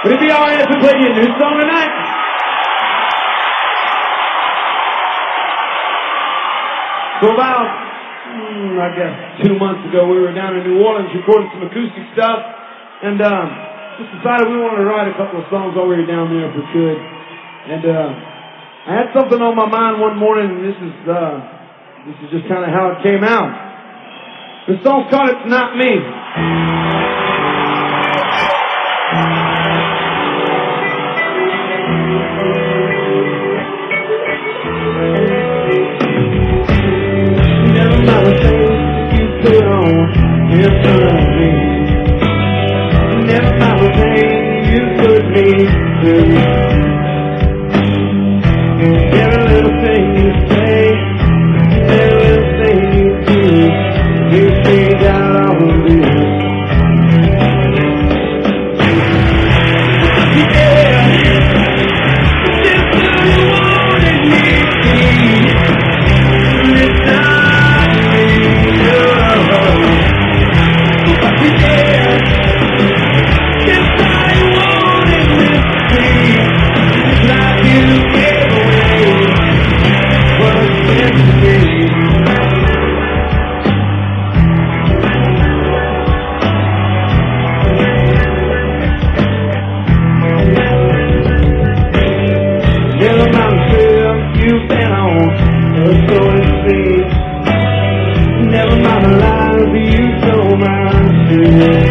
Would it be alright if we played you a new song tonight? So about, I guess 2 months ago, we were down in New Orleans recording some acoustic stuff, and just decided we wanted to write a couple of songs while we were down there if we could. And I had something on my mind one morning, and this is just kind of how it came out. The song's called "It's Not Me." Never mind the things you put on in front of me. Never mind the things you put me through. Every little thing you say, every little thing you do, you think out all of this. Never mind the trail you've been on, so it seems. Never mind the lies you told my